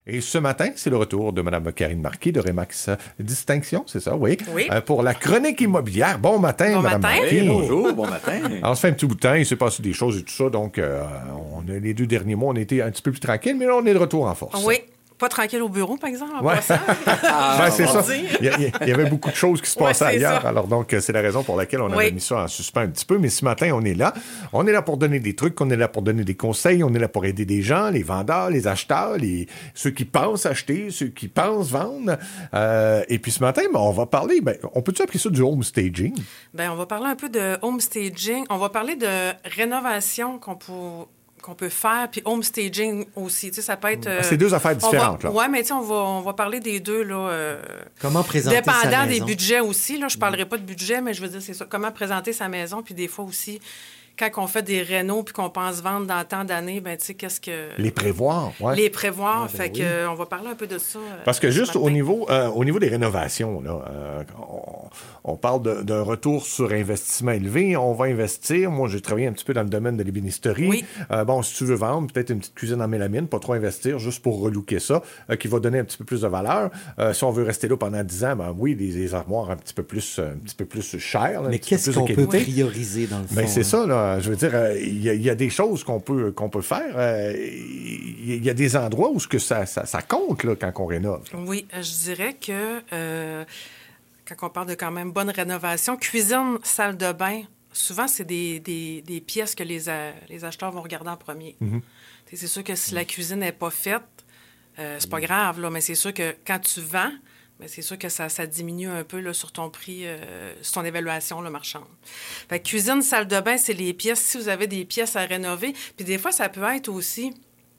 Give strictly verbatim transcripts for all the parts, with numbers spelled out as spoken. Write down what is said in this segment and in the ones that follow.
Et ce matin, c'est le retour de Mme Karine Marquis de Remax Distinction, c'est ça, oui? Oui. Euh, pour la chronique immobilière. Bon matin, bon Mme matin. Marquis. Hey, bonjour, bon matin. Alors, ça fait un petit bout de temps, il s'est passé des choses et tout ça, donc euh, on a, les deux derniers mois, on a été un petit peu plus tranquille, mais là, on est de retour en force. Oui. Pas tranquille au bureau, par exemple, en Ouais. passant. Ah, ben, c'est ça. Il y, a, il y avait beaucoup de choses qui se Ouais, passaient c'est ailleurs. ça. Alors, donc, c'est la raison pour laquelle on Oui. avait mis ça en suspens un petit peu. Mais ce matin, on est là. On est là pour donner des trucs, on est là pour donner des conseils, on est là pour aider des gens, les vendeurs, les acheteurs, les... ceux qui pensent acheter, ceux qui pensent vendre. Euh, et puis ce matin, ben, on va parler, ben, on peut-tu appeler ça du home staging? Ben, on va parler un peu de home staging. On va parler de rénovation qu'on peut... qu'on peut faire, puis home staging aussi. Tu sais, ça peut être... euh, C'est deux affaires différentes, va, là. Oui, mais tu sais, on va, on va parler des deux, là. Euh, Comment présenter sa dépendant maison. des budgets aussi, là. Je ne parlerai pas de budget, mais je veux dire, c'est ça. Comment présenter sa maison, puis des fois aussi, quand on fait des rénaux, puis qu'on pense vendre dans tant d'années, ben tu sais, qu'est-ce que... Les prévoir, ouais. Les prévoir. Ah, ben fait oui. que, euh, on va parler un peu de ça. euh, Parce que ce juste au matin. niveau, euh, au niveau des rénovations, là, euh, on, on parle de- d'un retour sur investissement élevé. On va investir. Moi, j'ai travaillé un petit peu dans le domaine de l'ébénisterie. Oui. Euh, bon, si tu veux vendre, peut-être une petite cuisine en mélamine, pas trop investir, juste pour relooker ça, euh, qui va donner un petit peu plus de valeur. Euh, si on veut rester là pendant dix ans, ben oui, des, des armoires un petit peu plus, euh, un petit peu plus chères. là, un Mais petit peu qu'est-ce plus de qu'on peut qualité. prioriser dans le fond? Ben, c'est hein? ça, là. Je veux dire, euh, il y, a- il y a des choses qu'on peut, qu'on peut faire. Euh, Il y, y a des endroits où ce que ça, ça, ça compte, là, quand on rénove. Oui, euh, je dirais que euh, quand on parle de quand même bonne rénovation, cuisine, salle de bain, souvent, c'est des, des, des pièces que les, a- les acheteurs vont regarder en premier. Mm-hmm. Tu sais, C'est sûr que si la cuisine n'est pas faite, euh, c'est pas grave, là, mais c'est sûr que quand tu vends, ben, c'est sûr que ça, ça diminue un peu là, sur ton prix, euh, sur ton évaluation là, marchande. Fait que cuisine, salle de bain, c'est les pièces. Si vous avez des pièces à rénover, puis des fois, ça peut être aussi...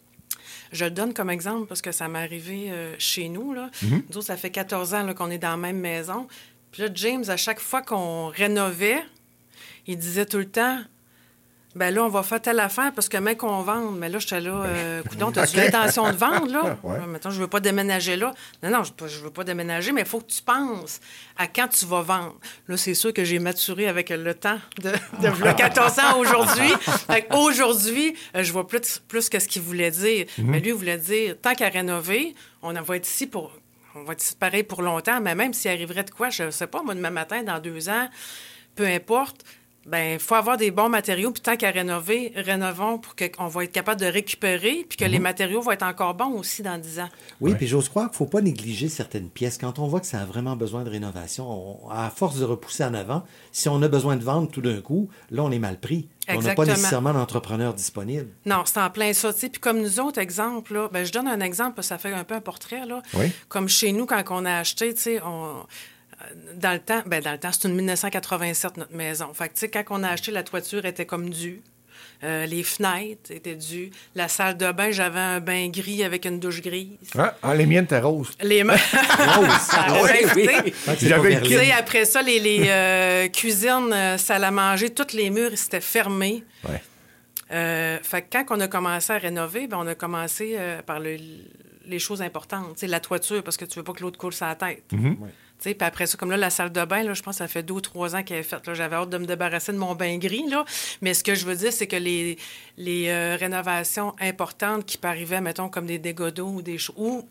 Je le donne comme exemple parce que ça m'est arrivé euh, chez nous. Là. Nous autres, ça fait quatorze ans là, qu'on est dans la même maison. Puis là, James, à chaque fois qu'on rénovait, il disait tout le temps, ben là, on va faire telle affaire parce que même qu'on vende. Mais là, j'étais là, euh, coudonc, t'as-tu OK. l'intention de vendre, là? Ouais. Euh, Mettons, je veux pas déménager là. Non, non, je ne veux pas déménager, mais il faut que tu penses à quand tu vas vendre. Là, c'est sûr que j'ai maturé avec le temps de, de v'là quatorze ans aujourd'hui. Fait qu'aujourd'hui, euh, je vois plus, plus que ce qu'il voulait dire. Mais lui, il voulait dire, tant qu'à rénover, on va être ici pour... On va être ici pareil pour longtemps, mais même s'il arriverait de quoi, je ne sais pas, moi, demain matin, dans deux ans, peu importe, ben il faut avoir des bons matériaux, puis tant qu'à rénover, rénovons pour qu'on va être capable de récupérer, puis que les matériaux vont être encore bons aussi dans dix ans. Oui, puis j'ose croire qu'il ne faut pas négliger certaines pièces. Quand on voit que ça a vraiment besoin de rénovation, on- à force de repousser en avant, si on a besoin de vendre tout d'un coup, là, on est mal pris. On n'a pas Exactement. nécessairement d'entrepreneur disponible. Non, c'est en plein ça, tu sais. Puis comme nous autres, exemple, là, ben, je donne un exemple, parce que ça fait un peu un portrait, là. Oui. Comme chez nous, quand on a acheté, tu sais, on... Dans le temps, ben dans le temps, c'est une dix-neuf cent quatre-vingt-sept, notre maison. Fait que, tu sais, quand on a acheté, la toiture était comme due. Euh, les fenêtres étaient dues. La salle de bain, j'avais un bain gris avec une douche grise. Ah, ah, les miennes étaient roses. Les mains. Oui, oui. Fait que c'est J'avais pas le Tu Berlin. sais, après ça, les, les euh, cuisines, euh, salle à manger, tous les murs, c'était fermé. Ouais. Euh, fait que quand on a commencé à rénover, ben, on a commencé euh, par le- les choses importantes. Tu sais, la toiture, parce que tu veux pas que l'eau te coule sur la tête. Mm-hmm. Tu sais, puis après ça, comme là, la salle de bain, là, je pense que ça fait deux ou trois ans qu'elle est faite. Là. J'avais hâte de me débarrasser de mon bain gris. Là. Mais ce que je veux dire, c'est que les, les euh, rénovations importantes qui peuvent arriver, mettons, comme des dégâts d'eau ou des choses, ou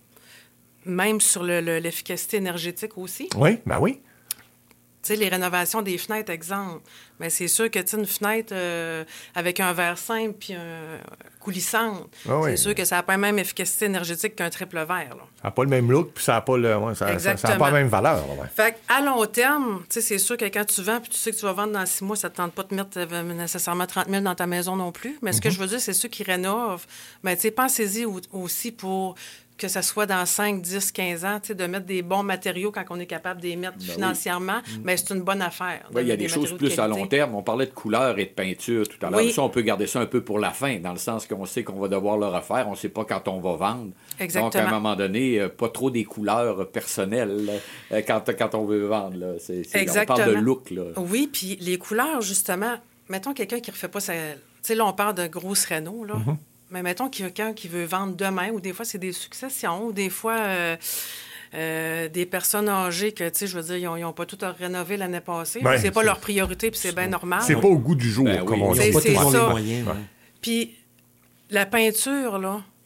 même sur le- le- l'efficacité énergétique aussi. Oui, ben oui. Tu sais, les rénovations des fenêtres, exemple. Mais c'est sûr que, tu sais, une fenêtre euh, avec un verre simple puis un coulissante, Ah oui. c'est sûr que ça n'a pas la même efficacité énergétique qu'un triple verre, là. Ça n'a pas le même look, puis ça n'a pas, le, ouais, ça, ça- ça a Exactement. pas la même valeur. là, ouais. Fait qu'à long terme, tu sais, c'est sûr que quand tu vends puis tu sais que tu vas vendre dans six mois, ça ne te tente pas de mettre euh, nécessairement trente mille dans ta maison non plus. Mais ce que je veux dire, c'est ceux qui rénovent, bien, tu sais, pensez-y au- aussi pour que ça soit dans cinq, dix, quinze ans, tu sais, de mettre des bons matériaux quand on est capable de les mettre financièrement, mais c'est une bonne affaire. Ouais, il y a de des mettre choses matériaux de plus à qualité. long terme. On parlait de couleur et de peinture tout à l'heure. Oui. Ça, on peut garder ça un peu pour la fin, dans le sens qu'on sait qu'on va devoir le refaire. On ne sait pas quand on va vendre. Exactement. Donc, à un moment donné, euh, pas trop des couleurs personnelles là, euh, quand, quand on veut vendre. Là. C'est, c'est- on Exactement. parle de look. Là. Oui, puis les couleurs, justement, mettons quelqu'un qui ne refait pas sa... Tu sais, là, on parle de grosses rénaux, là. Mm-hmm. Mais mettons quelqu'un qui veut vendre demain, ou des fois, c'est des successions, ou des fois, euh, euh, des personnes âgées que, tu sais, je veux dire, ils n'ont pas tout à rénover l'année passée. Ben, c'est pas c'est- leur priorité, puis c'est bien normal. C'est pas au goût du jour, Ben comme oui. on Ils dit. n'ont pas C'est toujours ça. les moyens. ouais. Puis la peinture, là,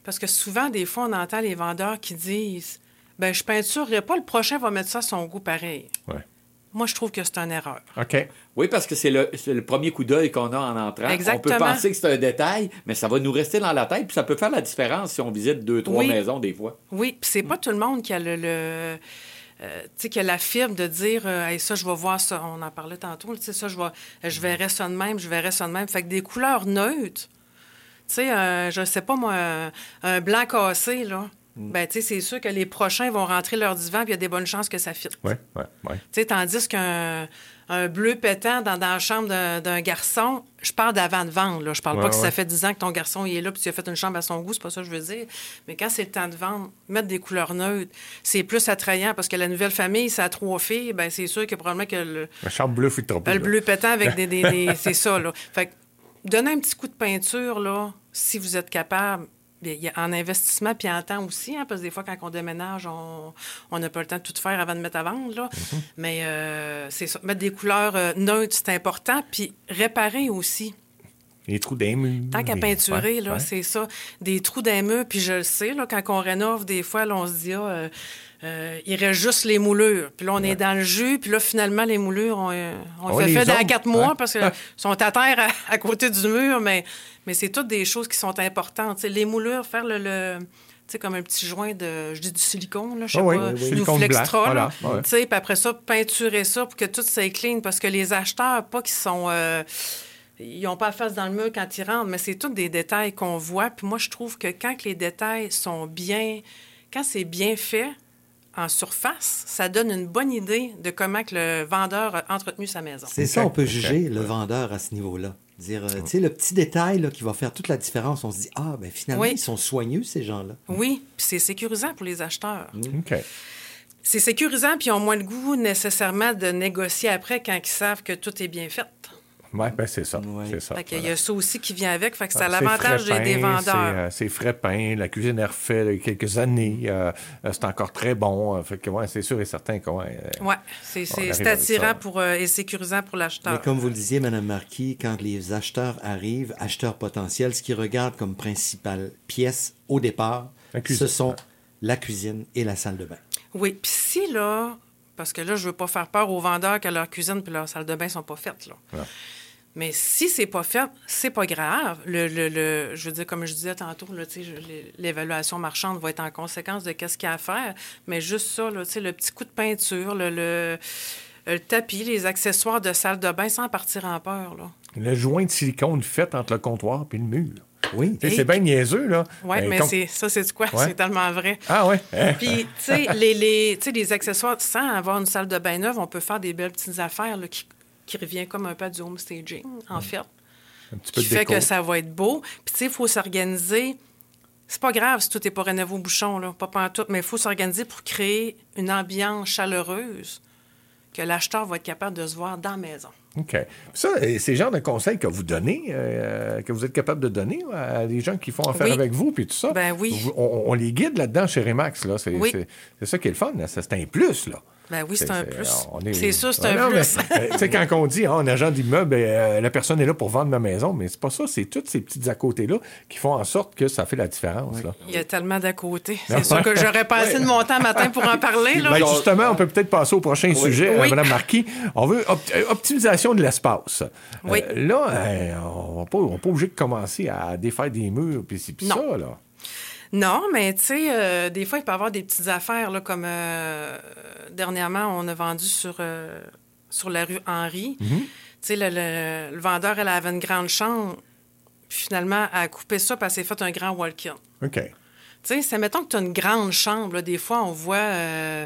Parce que souvent, des fois, on entend les vendeurs qui disent « ben je peinturerai pas, le prochain va mettre ça à son goût pareil. Ouais. » Moi, je trouve que c'est une erreur. OK. Oui, parce que c'est le, c'est le premier coup d'œil qu'on a en entrant. Exactement. On peut penser que c'est un détail, mais ça va nous rester dans la tête, puis ça peut faire la différence si on visite deux, trois Oui. maisons des fois. Oui, puis c'est pas tout le monde qui a le... le euh, tu sais, qui a la fibre de dire euh, hey, ça, je vais voir ça. On en parlait tantôt. Tu sais, ça, je vais, je verrai ça de même, je verrai ça de même. Fait que des couleurs neutres, tu sais, euh, je sais pas, moi, un, un blanc cassé, là, mm. ben, tu sais, c'est sûr que les prochains vont rentrer leur divan, puis il y a des bonnes chances que ça fitte. Oui, oui, oui. Tu sais, tandis qu'un un bleu pétant dans, dans la chambre d'un, d'un garçon, je parle d'avant de vendre, là. Je parle ouais, pas que ouais. ça fait dix ans que ton garçon il est là puis tu as fait une chambre à son goût, c'est pas ça que je veux dire. Mais quand c'est le temps de vendre, mettre des couleurs neutres, c'est plus attrayant parce que la nouvelle famille, ça a trois filles, ben c'est sûr que probablement que le, La chambre bleue fait trop le bleu pétant avec des... des, des c'est ça, là. Fait que donnez un petit coup de peinture, là, si vous êtes capable. Bien, il y a en investissement puis en temps aussi, hein, parce que des fois, quand on déménage, on n'a pas le temps de tout faire avant de mettre à vendre. Là. Mm-hmm. Mais euh, c'est ça. Mettre des couleurs euh, neutres, c'est important. Puis réparer aussi. Les trous d'un mur. Tant qu'à les... peinturer, ouais, là, ouais. c'est ça. Des trous d'un mur. Puis je le sais, là, quand on rénove, des fois, là, on se dit, ah, euh, euh, il reste juste les moulures. Puis là, on ouais. est dans le jus. Puis là, finalement, les moulures, on, on, on fait fait dans quatre mois ouais. parce qu'ils sont à terre à, à côté du mur. Mais, mais c'est toutes des choses qui sont importantes. T'sais, les moulures, faire le... le tu sais, comme un petit joint de, je dis du silicone, là, je sais oh, pas, oui, oui, du Flextra, voilà, ouais. tu sais, puis après ça, peinturer ça pour que tout soit clean, parce que les acheteurs, pas qu'ils sont... Euh, ils n'ont pas la face dans le mur quand ils rentrent, mais c'est tous des détails qu'on voit. Puis moi, je trouve que quand les détails sont bien... Quand c'est bien fait en surface, ça donne une bonne idée de comment que le vendeur a entretenu sa maison. C'est ça, on peut juger le vendeur à ce niveau-là. Dire, euh, tu sais, le petit détail là, qui va faire toute la différence, on se dit, ah, ben finalement, oui. ils sont soigneux, ces gens-là. Oui, puis c'est sécurisant pour les acheteurs. Mm. OK. C'est sécurisant, puis ils ont moins le goût nécessairement de négocier après quand ils savent que tout est bien fait. Oui, bien, c'est ça. Ouais. C'est ça. Fait qu'il y a ça aussi qui vient avec. Fait que c'est ah, à l'avantage des, des vendeurs. C'est, euh, c'est frais peint. La cuisine est refaite il y a quelques années. Euh, c'est encore très bon. Fait que, ouais, c'est sûr et certain que, ouais. Euh, oui, c'est, c'est, c'est attirant pour, euh, et sécurisant pour l'acheteur. Mais comme vous le disiez, Mme Marquis, quand les acheteurs arrivent, acheteurs potentiels, ce qu'ils regardent comme principale pièce au départ, ce sont ouais. la cuisine et la salle de bain. Oui, puis si, là, parce que là, je veux pas faire peur aux vendeurs que leur cuisine et leur salle de bain sont pas faites, là. Ouais. Mais si c'est pas fait, c'est pas grave. Le, le, le, je veux dire, comme je disais tantôt, là, je, l'évaluation marchande va être en conséquence de qu'est-ce qu'il y a à faire. Mais juste ça, là, le petit coup de peinture, le, le, le tapis, les accessoires de salle de bain sans partir en peur. Là. Le joint de silicone fait entre le comptoir et le mur. Oui. Et... C'est bien niaiseux, là. Oui, mais, mais com... c'est, ça, c'est quoi? Ouais. C'est tellement vrai. Ah oui? Puis, tu sais, les, les, les accessoires, sans avoir une salle de bain neuve, on peut faire des belles petites affaires là, qui... qui revient comme un peu à du home staging, en fait. Un petit peu qui de fait déco. Que ça va être beau. Puis, tu sais, il faut s'organiser. C'est pas grave si tout n'est pas rénové au bouchon, là, pas pantoute, mais il faut s'organiser pour créer une ambiance chaleureuse que l'acheteur va être capable de se voir dans la maison. OK. Ça, c'est le genre de conseils que vous donnez, euh, que vous êtes capable de donner à des gens qui font affaire oui. avec vous, puis tout ça. Ben oui. On, on les guide là-dedans chez Remax, là. C'est, oui. c'est, c'est ça qui est le fun, là. C'est un plus, là. Ben oui, c'est, c'est un plus. C'est, est... c'est sûr, c'est ah, un non, plus. Tu sais, quand on dit, hein, un agent d'immeuble, euh, la personne est là pour vendre ma maison, mais c'est pas ça. C'est toutes ces petites à côté-là qui font en sorte que ça fait la différence. Oui. Là. Il y a tellement d'à côté. C'est sûr que j'aurais pas assez de mon temps matin pour en parler. Là. Ben, justement, on peut peut-être passer au prochain oui. sujet, oui. euh, Mme Marquis. On veut op- optimisation de l'espace. Oui. Euh, là, euh, on n'est pas, pas obligé de commencer à défaire des murs, puis c'est ça, là. Non, mais tu sais, euh, des fois, il peut y avoir des petites affaires, là, comme euh, dernièrement, on a vendu sur, euh, sur la rue Henry. Mm-hmm. Tu sais, le, le, le vendeur, elle avait une grande chambre, puis finalement, elle a coupé ça, puis elle s'est fait un grand walk-in. OK. Tu sais, c'est mettons que tu as une grande chambre, là, des fois, on voit... Euh,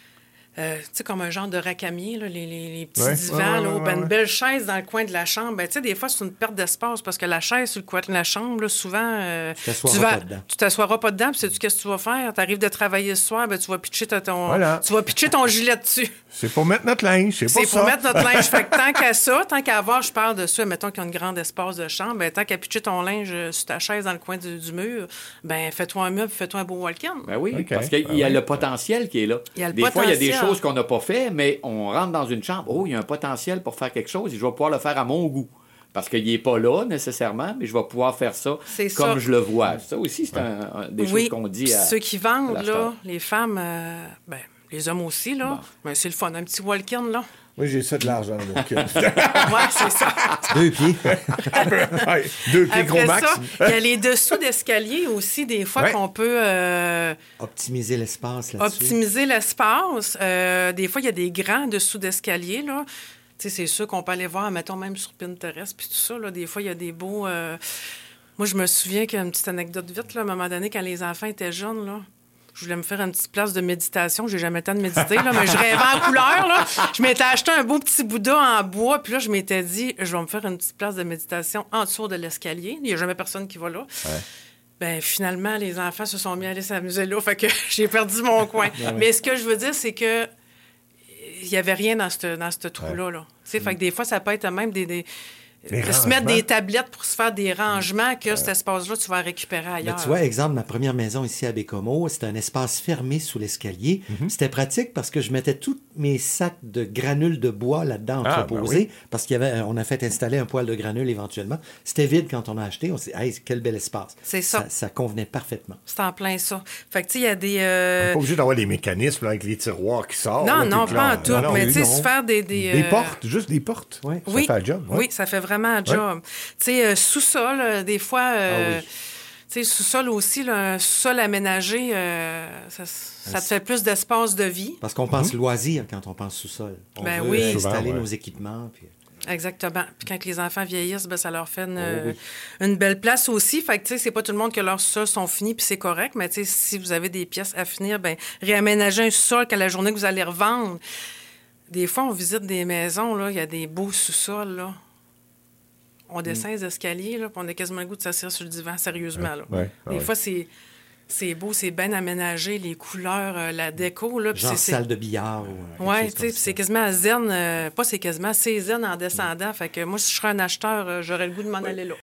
Euh, tu sais, comme un genre de racamier, là, les, les, les petits ouais, divans, ouais, là, ouais, ben, ouais. une belle chaise dans le coin de la chambre. Ben, tu sais, des fois, c'est une perte d'espace parce que la chaise sur le coin de la chambre, là, souvent, euh, tu t'assoiras tu vas, pas dedans. Tu t'assoiras pas dedans, puis sais-tu qu'est-ce que tu vas faire? Tu arrives de travailler ce soir, ben, tu vas pitcher ton, voilà. tu vas pitcher ton gilet dessus. C'est pour mettre notre linge, c'est pas c'est ça. C'est pour mettre notre linge. Fait que tant qu'à ça, tant qu'à avoir, je parle de ça, mettons qu'il y a un grand espace de chambre, ben, tant qu'à pitcher ton linge sur ta chaise dans le coin du, du mur, ben, fais-toi un meuble, fais-toi un beau walk-in. Ben oui, okay. parce qu'il y a ben le oui. potentiel qui est là. Il y a le des potentiel. fois, il y a des choses qu'on n'a pas fait, mais on rentre dans une chambre. Oh, il y a un potentiel pour faire quelque chose et je vais pouvoir le faire à mon goût. Parce qu'il n'est pas là, nécessairement, mais je vais pouvoir faire ça C'est comme ça. je le vois. Ça aussi, c'est un, un- des Oui, choses qu'on dit puis à ceux qui à vendent, l'acheteur. là, les femmes, euh, ben, les hommes aussi, là, Bon. ben, c'est le fun. Un petit walk-in, là. Oui, j'ai ça de l'argent. Donc, euh, Ouais, c'est ça. Deux pieds. ouais, deux pieds gros Après max. ça, il y a les dessous d'escalier aussi, des fois, Ouais. qu'on peut euh, Optimiser l'espace là-dessus. optimiser l'espace. Euh, des fois, il y a des grands dessous d'escalier, là. Tu sais, c'est sûr qu'on peut aller voir, mettons, même sur Pinterest, puis tout ça, là. Des fois, il y a des beaux... euh, Moi, je me souviens qu'une petite anecdote vite, là, à un moment donné, quand les enfants étaient jeunes, là, je voulais me faire une petite place de méditation. J'ai jamais le temps de méditer, là, mais je rêvais en couleur, là. Je m'étais acheté un beau petit Bouddha en bois, puis là, je m'étais dit, je vais me faire une petite place de méditation en dessous de l'escalier. Il n'y a jamais personne qui va là. Ben finalement, les enfants se sont mis à aller s'amuser là, fait que j'ai perdu mon coin. Mais ce que je veux dire, c'est que il n'y avait rien dans ce dans ce trou-là. Là. Tu sais, fait que des fois, ça peut être même des... des Des de se mettre rangements. des tablettes pour se faire des rangements que cet espace-là, tu vas récupérer Mais ailleurs. tu vois, exemple, ma première maison ici à Bécomo, c'était un espace fermé sous l'escalier. Mhm. C'était pratique parce que je mettais tous mes sacs de granules de bois là-dedans Ah, entreposés ben parce qu'il y avait, on a fait installer un poêle de granules éventuellement. C'était vide quand on a acheté. On s'est dit, hey, quel bel espace. C'est ça. ça. Ça convenait parfaitement. C'est en plein ça. Fait que, tu sais, il y a des... euh, Pas obligé d'avoir les mécanismes là, avec les tiroirs qui sortent. Non, là, non, puis pas là, en tout. non, non, Mais tu sais, non. se faire des... Des, Des euh, portes, juste des portes. Ouais. Ça Oui, fait un job. ouais. oui, ça fait vraiment un job. Tu sais, euh, sous-sol, euh, des fois... euh, Ah oui. Tu sais, sous-sol aussi, là, un sous-sol aménagé, euh, ça, ça te fait plus d'espace de vie. Parce qu'on pense loisir quand on pense sous-sol. On Ben veut oui. installer Souvent, ouais. nos équipements. Puis... Exactement. Puis quand les enfants vieillissent, ben, ça leur fait une, Oh oui. une belle place aussi. Fait que, tu sais, c'est pas tout le monde que leurs sols sont finis, puis c'est correct. Mais, tu sais, si vous avez des pièces à finir, ben réaménager un sol qu'à la journée que vous allez revendre. Des fois, on visite des maisons, là, il y a des beaux sous-sols, là. On descend les escaliers, là, puis on a quasiment le goût de s'asseoir sur le divan, sérieusement, là. Ouais, Des ouais. fois, c'est... C'est beau, c'est bien aménagé, les couleurs, euh, la déco. Là, puis Genre c'est- c'est- salle de billard. Ou, euh, quelque Oui, chose tu sais, comme puis ça. c'est quasiment zen, euh, pas c'est quasiment, c'est zen en descendant. Fait que moi, si je serais un acheteur, euh, j'aurais le goût de m'en aller là.